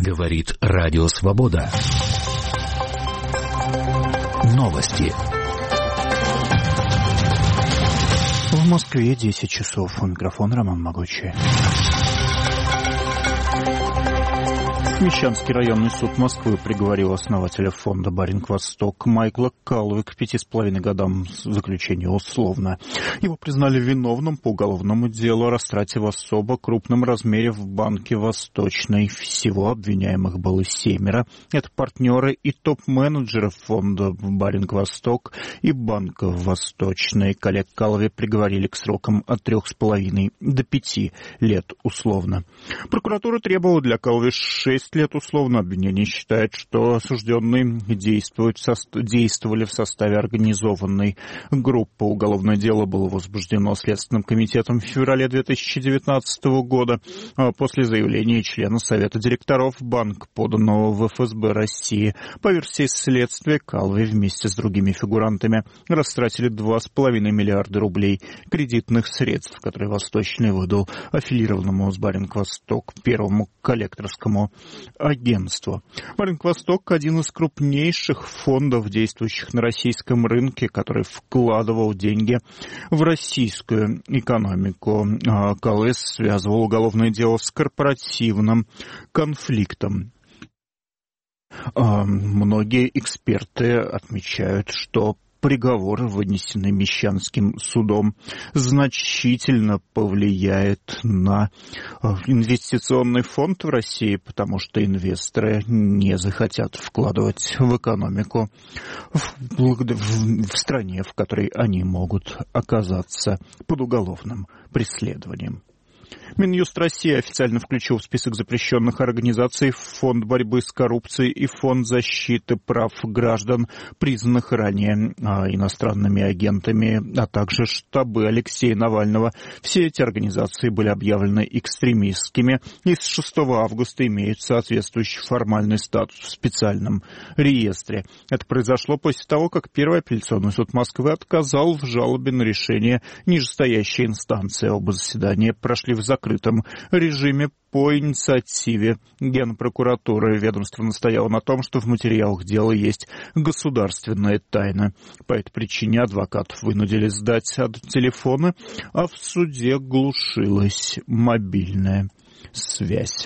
Говорит Радио Свобода. Новости. В Москве 10 часов. У микрофона Роман Могучий. Мещанский районный суд Москвы приговорил основателя фонда «Баринг-Восток» Майкла Каллоуи к 5,5 годам заключения условно. Его признали виновным по уголовному делу о растрате в особо крупном размере в банке «Восточный». Всего обвиняемых было 7. Это партнеры и топ-менеджеры фонда «Баринг-Восток» и банка «Восточный». Коллег Каллоуи приговорили к срокам от 3,5 до 5 лет условно. Прокуратура требовала для Каллоуи 6 лет условно. Обвинение считает, что осужденные действовали в составе организованной группы. Уголовное дело было возбуждено Следственным комитетом в феврале 2019 года после заявления члена Совета директоров банка, поданного в ФСБ России. По версии следствия, Каллоуи вместе с другими фигурантами растратили 2,5 миллиарда рублей кредитных средств, которые Восточный выдал аффилированному с Баринг-Восток первому коллекторскому агентству. Баринг-Восток – один из крупнейших фондов, действующих на российском рынке, который вкладывал деньги в российскую экономику. Каллоуи связывал уголовное дело с корпоративным конфликтом. Многие эксперты отмечают, что приговор, вынесенный Мещанским судом, значительно повлияет на инвестиционный фонд в России, потому что инвесторы не захотят вкладывать в экономику в стране, в которой они могут оказаться под уголовным преследованием. Минюст России официально включил в список запрещенных организаций Фонд борьбы с коррупцией и Фонд защиты прав граждан, признанных ранее иностранными агентами, а также штабы Алексея Навального. Все эти организации были объявлены экстремистскими и с 6 августа имеют соответствующий формальный статус в специальном реестре. Это произошло после того, как Первый апелляционный суд Москвы отказал в жалобе на решение нижестоящей инстанции. Оба заседания прошли в закрытом режиме по инициативе Генпрокуратуры. Ведомство настояло на том, что в материалах дела есть государственная тайна. По этой причине адвокатов вынудили сдать телефоны, а в суде глушилась мобильная связь.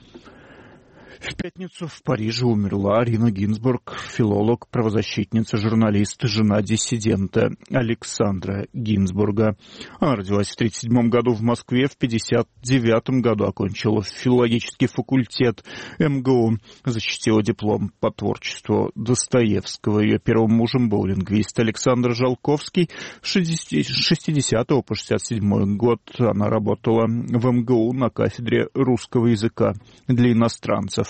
В пятницу в Париже умерла Арина Гинзбург, филолог, правозащитница, журналист, жена диссидента Александра Гинзбурга. Она родилась в 1937 году в Москве, в 1959 году окончила филологический факультет МГУ, защитила диплом по творчеству Достоевского. Ее первым мужем был лингвист Александр Жалковский. С 60 по 67 год она работала в МГУ на кафедре русского языка для иностранцев.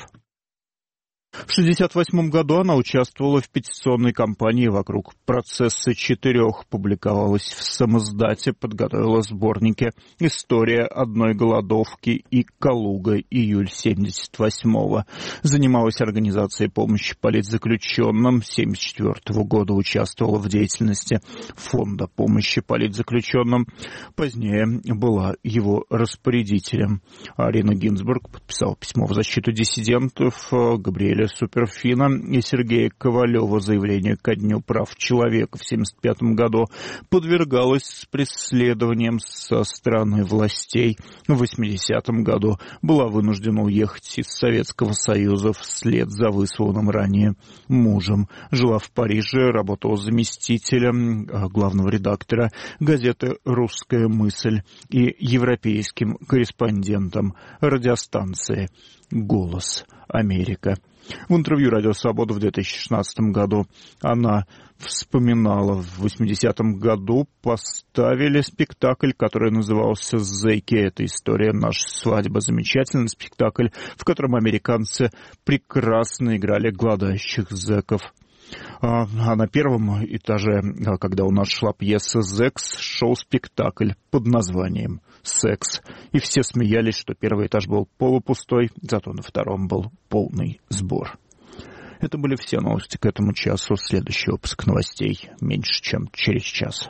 В 1968 году она участвовала в петиционной кампании вокруг «Процесса 4», публиковалась в «Самоздате», подготовила сборники «История одной голодовки» и «Калуга. Июль 78-го». Занималась организацией помощи политзаключенным. С 1974 года участвовала в деятельности Фонда помощи политзаключенным. Позднее была его распорядителем. Арина Гинзбург подписала письмо в защиту диссидентов Габриэля Суперфина и Сергея Ковалева. Заявление ко Дню прав человека в 1975 году подвергалось преследованиям со стороны властей. В 1980 году была вынуждена уехать из Советского Союза вслед за высланным ранее мужем. Жила в Париже, работала заместителем главного редактора газеты «Русская мысль» и европейским корреспондентом радиостанции «Голос Америка». В интервью «Радио Свобода» в 2016 году она вспоминала: в 80-м году поставили спектакль, который назывался «Зэки». Это история нашей свадьбы. Замечательный спектакль, в котором американцы прекрасно играли голодающих зэков. А на первом этаже, когда у нас шла пьеса «Зекс», шел спектакль под названием «Секс». И все смеялись, что первый этаж был полупустой, зато на втором был полный сбор. Это были все новости к этому часу. Следующий выпуск новостей меньше, чем через час.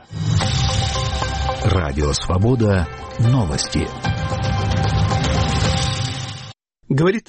Радио Свобода. Новости. Говорит